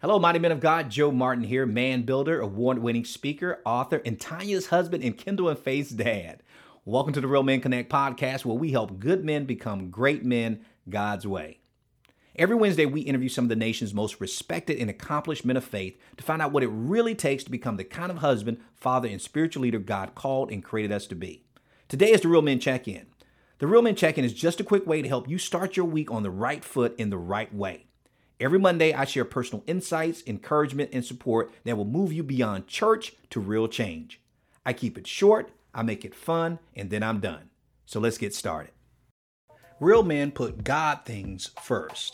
Hello, mighty men of God. Joe Martin here, man builder, award-winning speaker, author, and Tanya's husband and Kendall and Faith's dad. Welcome to the Real Men Connect podcast, where we help good men become great men God's way. Every Wednesday, we interview some of the nation's most respected and accomplished men of faith to find out what it really takes to become the kind of husband, father, and spiritual leader God called and created us to be. Today is the Real Men Check-In. The Real Men Check-In is just a quick way to help you start your week on the right foot in the right way. Every Monday, I share personal insights, encouragement, and support that will move you beyond church to real change. I keep it short, I make it fun, and then I'm done. So let's get started. Real men put God things first.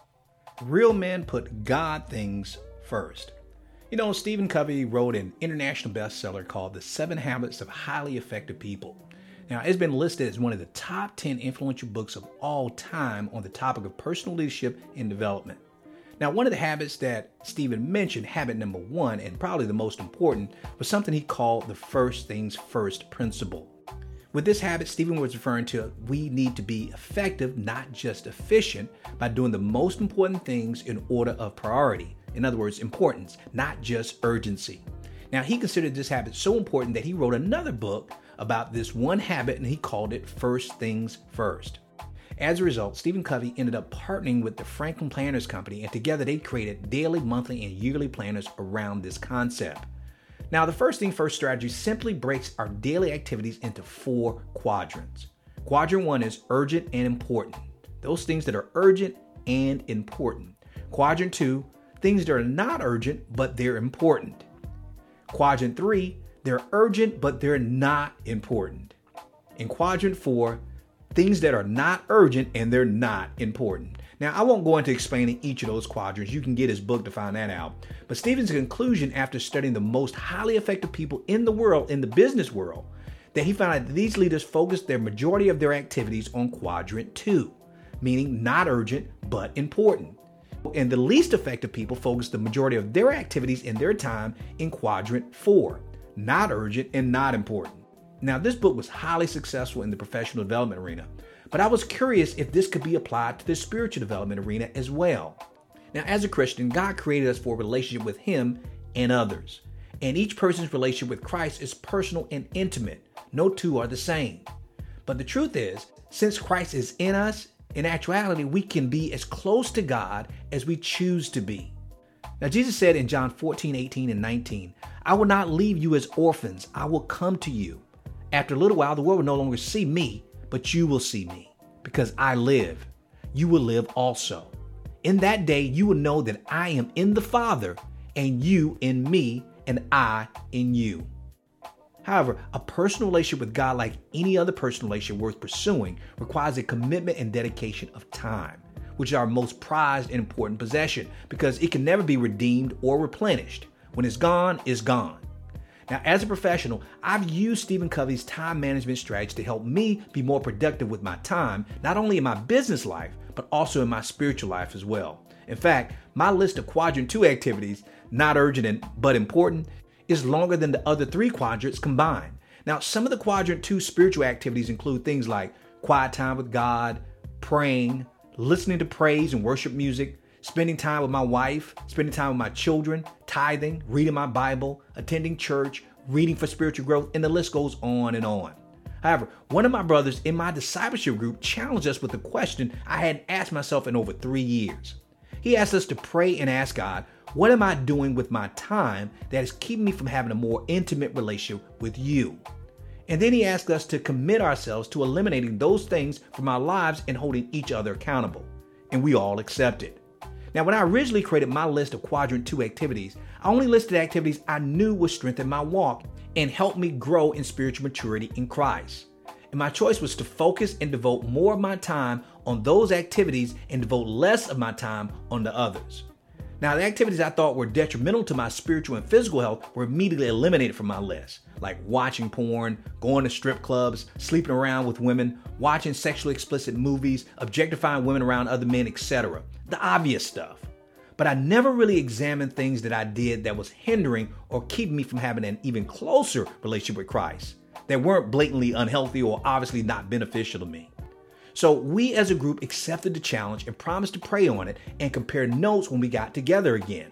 Real men put God things first. You know, Stephen Covey wrote an international bestseller called The 7 Habits of Highly Effective People. Now, it's been listed as one of the top 10 influential books of all time on the topic of personal leadership and development. Now, one of the habits that Stephen mentioned, habit number 1, and probably the most important, was something he called the first things first principle. With this habit, Stephen was referring to we need to be effective, not just efficient, by doing the most important things in order of priority. In other words, importance, not just urgency. Now, he considered this habit so important that he wrote another book about this one habit, and he called it First Things First. As a result, Stephen Covey ended up partnering with the Franklin Planners Company, and together they created daily, monthly, and yearly planners around this concept. Now, the First Thing First strategy simply breaks our daily activities into 4 quadrants. Quadrant 1 is urgent and important. Those things that are urgent and important. Quadrant 2, things that are not urgent, but they're important. Quadrant 3, they're urgent, but they're not important. In Quadrant 4, things that are not urgent and they're not important. Now, I won't go into explaining each of those quadrants. You can get his book to find that out. But Stephen's conclusion after studying the most highly effective people in the world, in the business world, that he found out that these leaders focused their majority of their activities on Quadrant 2, meaning not urgent, but important. And the least effective people focused the majority of their activities and their time in Quadrant 4, not urgent and not important. Now, this book was highly successful in the professional development arena, but I was curious if this could be applied to the spiritual development arena as well. Now, as a Christian, God created us for a relationship with Him and others. And each person's relationship with Christ is personal and intimate. No two are the same. But the truth is, since Christ is in us, in actuality, we can be as close to God as we choose to be. Now, Jesus said in John 14, 18, and 19, "I will not leave you as orphans. I will come to you. After a little while, the world will no longer see me, but you will see me. Because I live, you will live also. In that day, you will know that I am in the Father, and you in me, and I in you." However, a personal relationship with God, like any other personal relationship worth pursuing, requires a commitment and dedication of time, which is our most prized and important possession, because it can never be redeemed or replenished. When it's gone, it's gone. Now, as a professional, I've used Stephen Covey's time management strategy to help me be more productive with my time, not only in my business life, but also in my spiritual life as well. In fact, my list of Quadrant 2 activities, not urgent but important, is longer than the other 3 quadrants combined. Now, some of the Quadrant 2 spiritual activities include things like quiet time with God, praying, listening to praise and worship music, spending time with my wife, spending time with my children, tithing, reading my Bible, attending church, reading for spiritual growth, and the list goes on and on. However, one of my brothers in my discipleship group challenged us with a question I hadn't asked myself in over 3 years. He asked us to pray and ask God, what am I doing with my time that is keeping me from having a more intimate relationship with you? And then he asked us to commit ourselves to eliminating those things from our lives and holding each other accountable. And we all accepted. Now, when I originally created my list of Quadrant 2 activities, I only listed activities I knew would strengthen my walk and help me grow in spiritual maturity in Christ. And my choice was to focus and devote more of my time on those activities and devote less of my time on the others. Now, the activities I thought were detrimental to my spiritual and physical health were immediately eliminated from my list, like watching porn, going to strip clubs, sleeping around with women, watching sexually explicit movies, objectifying women around other men, etc. The obvious stuff. But I never really examined things that I did that was hindering or keeping me from having an even closer relationship with Christ, that weren't blatantly unhealthy or obviously not beneficial to me. So we as a group accepted the challenge and promised to pray on it and compare notes when we got together again.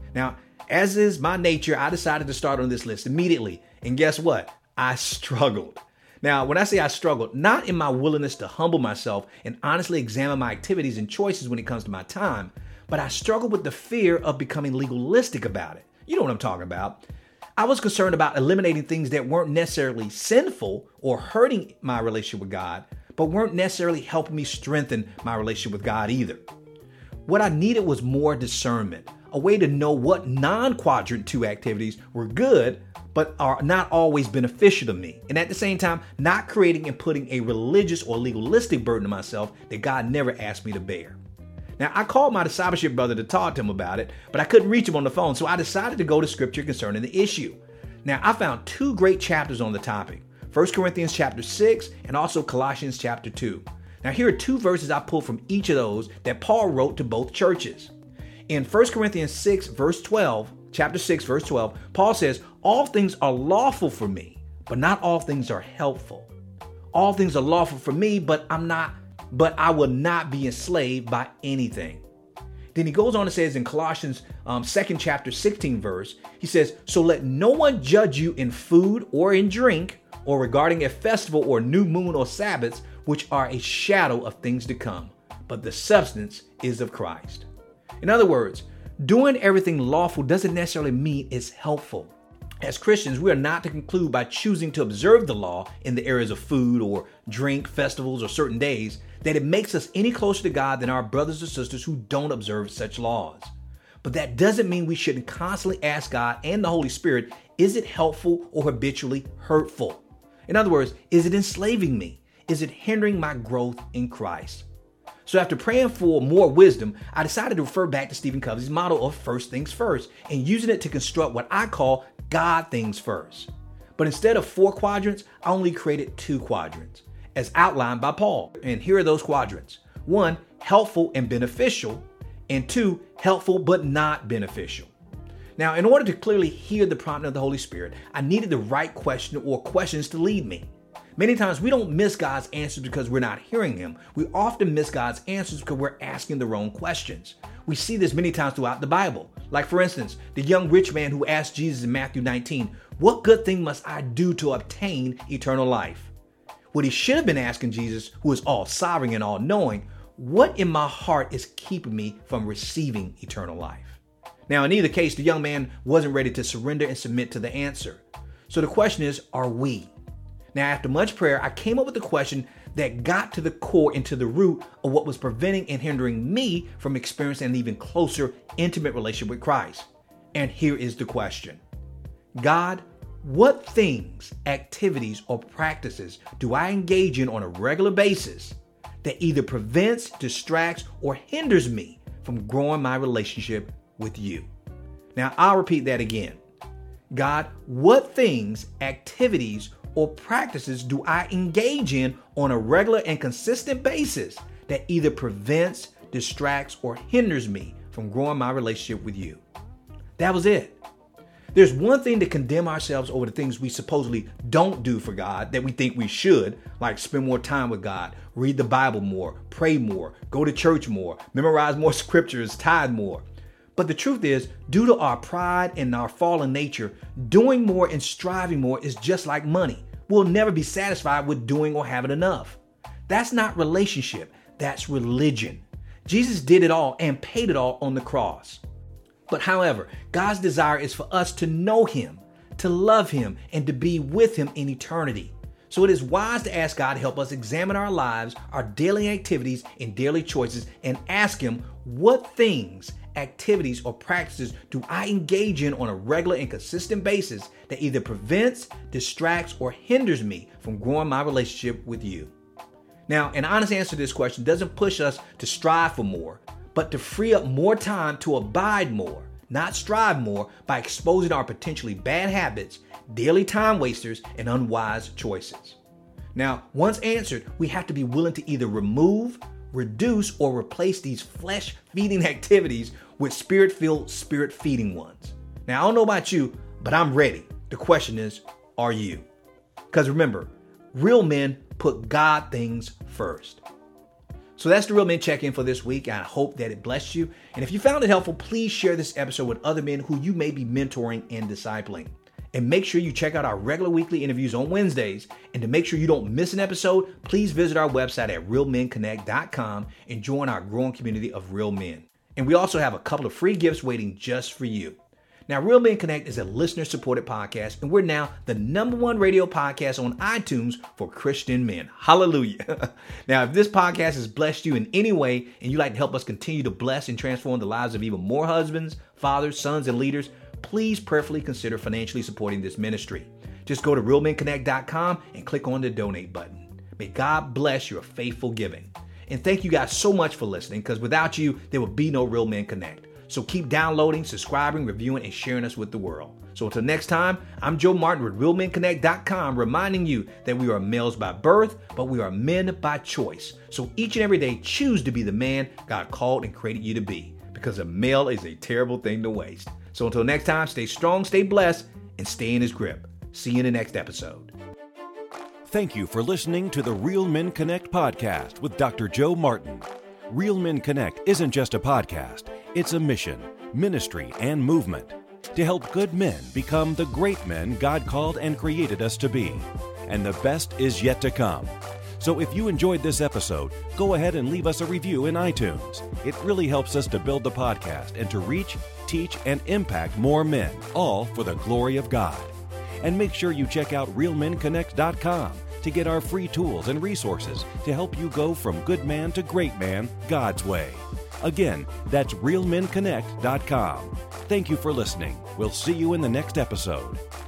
Now, as is my nature, I decided to start on this list immediately. And guess what? I struggled. Now, when I say I struggled, not in my willingness to humble myself and honestly examine my activities and choices when it comes to my time, but I struggled with the fear of becoming legalistic about it. You know what I'm talking about. I was concerned about eliminating things that weren't necessarily sinful or hurting my relationship with God, but weren't necessarily helping me strengthen my relationship with God either. What I needed was more discernment, a way to know what non-quadrant 2 activities were good, but are not always beneficial to me. And at the same time, not creating and putting a religious or legalistic burden on myself that God never asked me to bear. Now, I called my discipleship brother to talk to him about it, but I couldn't reach him on the phone, so I decided to go to scripture concerning the issue. Now, I found 2 great chapters on the topic, 1 Corinthians chapter 6 and also Colossians chapter 2. Now, here are 2 verses I pulled from each of those that Paul wrote to both churches. In 1 Corinthians 6, verse 12, chapter 6, verse 12, Paul says, "All things are lawful for me, but not all things are helpful. All things are lawful for me, but I will not be enslaved by anything." Then he goes on and says in Colossians 2nd chapter 16 verse, he says, "So let no one judge you in food or in drink, or regarding a festival or new moon or Sabbaths, which are a shadow of things to come, but the substance is of Christ." In other words, doing everything lawful doesn't necessarily mean it's helpful. As Christians, we are not to conclude by choosing to observe the law in the areas of food or drink, festivals, or certain days, that it makes us any closer to God than our brothers or sisters who don't observe such laws. But that doesn't mean we shouldn't constantly ask God and the Holy Spirit, is it helpful or habitually hurtful? In other words, is it enslaving me? Is it hindering my growth in Christ? So after praying for more wisdom, I decided to refer back to Stephen Covey's motto of first things first and using it to construct what I call God things first. But instead of 4 quadrants, I only created 2 quadrants as outlined by Paul. And here are those quadrants. 1, helpful and beneficial, and 2, helpful but not beneficial. Now, in order to clearly hear the prompting of the Holy Spirit, I needed the right question or questions to lead me. Many times we don't miss God's answers because we're not hearing him. We often miss God's answers because we're asking the wrong questions. We see this many times throughout the Bible. Like for instance, the young rich man who asked Jesus in Matthew 19, "What good thing must I do to obtain eternal life?" What he should have been asking Jesus, who is all sovereign and all knowing, what in my heart is keeping me from receiving eternal life? Now, in either case, the young man wasn't ready to surrender and submit to the answer. So the question is, are we? Now, after much prayer, I came up with a question that got to the core and to the root of what was preventing and hindering me from experiencing an even closer, intimate relationship with Christ. And here is the question. God, what things, activities, or practices do I engage in on a regular basis that either prevents, distracts, or hinders me from growing my relationship with you? Now, I'll repeat that again. God, what things, activities, or practices do I engage in on a regular and consistent basis that either prevents, distracts, or hinders me from growing my relationship with you? That was it. There's one thing to condemn ourselves over the things we supposedly don't do for God that we think we should, like spend more time with God, read the Bible more, pray more, go to church more, memorize more scriptures, tithe more. But the truth is, due to our pride and our fallen nature, doing more and striving more is just like money. We'll never be satisfied with doing or having enough. That's not relationship, that's religion. Jesus did it all and paid it all on the cross. But however, God's desire is for us to know him, to love him, and to be with him in eternity. So it is wise to ask God to help us examine our lives, our daily activities, and daily choices, and ask him, what things, activities, or practices do I engage in on a regular and consistent basis that either prevents, distracts, or hinders me from growing my relationship with you? Now, an honest answer to this question doesn't push us to strive for more, but to free up more time to abide more, not strive more, by exposing our potentially bad habits, daily time wasters, and unwise choices. Now, once answered, we have to be willing to either remove, reduce, or replace these flesh-feeding activities with spirit-filled, spirit-feeding ones. Now, I don't know about you, but I'm ready. The question is, are you? Because remember, real men put God things first. So that's the Real Men Check-In for this week. I hope that it blessed you. And if you found it helpful, please share this episode with other men who you may be mentoring and discipling. And make sure you check out our regular weekly interviews on Wednesdays. And to make sure you don't miss an episode, please visit our website at realmenconnect.com and join our growing community of real men. And we also have a couple of free gifts waiting just for you. Now, Real Men Connect is a listener-supported podcast, and we're now the #1 radio podcast on iTunes for Christian men. Hallelujah. Now, if this podcast has blessed you in any way, and you'd like to help us continue to bless and transform the lives of even more husbands, fathers, sons, and leaders, please prayerfully consider financially supporting this ministry. Just go to realmenconnect.com and click on the donate button. May God bless your faithful giving. And thank you guys so much for listening, because without you, there would be no Real Men Connect. So keep downloading, subscribing, reviewing, and sharing us with the world. So until next time, I'm Joe Martin with RealMenConnect.com, reminding you that we are males by birth, but we are men by choice. So each and every day, choose to be the man God called and created you to be, because a male is a terrible thing to waste. So until next time, stay strong, stay blessed, and stay in his grip. See you in the next episode. Thank you for listening to the Real Men Connect podcast with Dr. Joe Martin. Real Men Connect isn't just a podcast. It's a mission, ministry, and movement to help good men become the great men God called and created us to be. And the best is yet to come. So if you enjoyed this episode, go ahead and leave us a review in iTunes. It really helps us to build the podcast and to reach, teach, and impact more men, all for the glory of God. And make sure you check out realmenconnect.com to get our free tools and resources to help you go from good man to great man God's way. Again, that's realmenconnect.com. Thank you for listening. We'll see you in the next episode.